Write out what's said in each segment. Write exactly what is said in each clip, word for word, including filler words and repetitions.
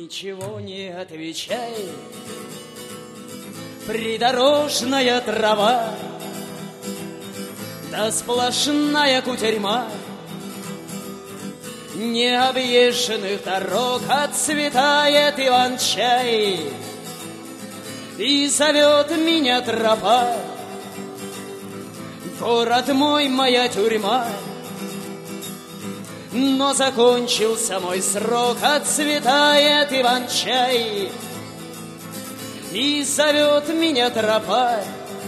ничего не отвечай. Придорожная трава, да сплошная кутерьма необъезженных дорог. Отцветает иван-чай, и зовет меня тропа. Город мой, моя тюрьма, но закончился мой срок. Отцветает иван-чай, и зовет меня тропа.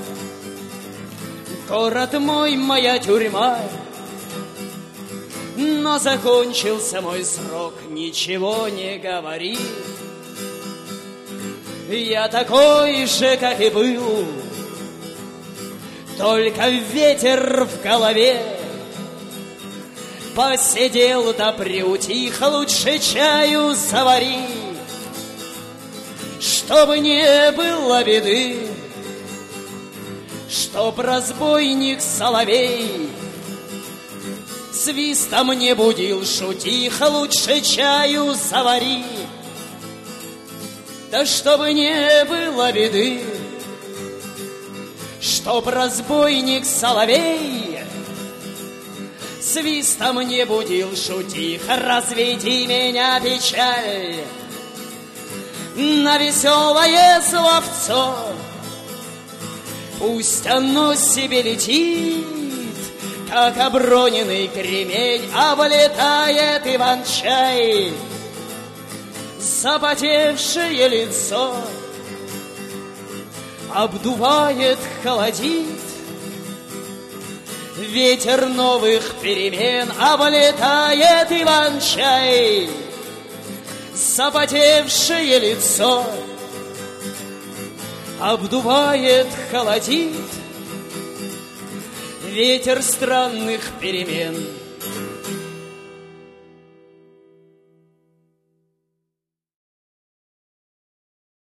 Город мой, моя тюрьма, но закончился мой срок. Ничего не говори, я такой же, как и был, только ветер в голове. Посидел да приутих, лучше чаю завари, чтобы не было беды, чтоб разбойник соловей свистом не будил. Шутих, лучше чаю завари, да чтобы не было беды, чтоб разбойник соловей свистом не будил. Шутих, разведи меня, печаль, на веселое словцо. Пусть оно себе летит, как оброненный кремень. Облетает иван-чай, запотевшее лицо, обдувает, холодит ветер новых перемен. Облетает иван-чай, запотевшее лицо, обдувает, холодит ветер странных перемен.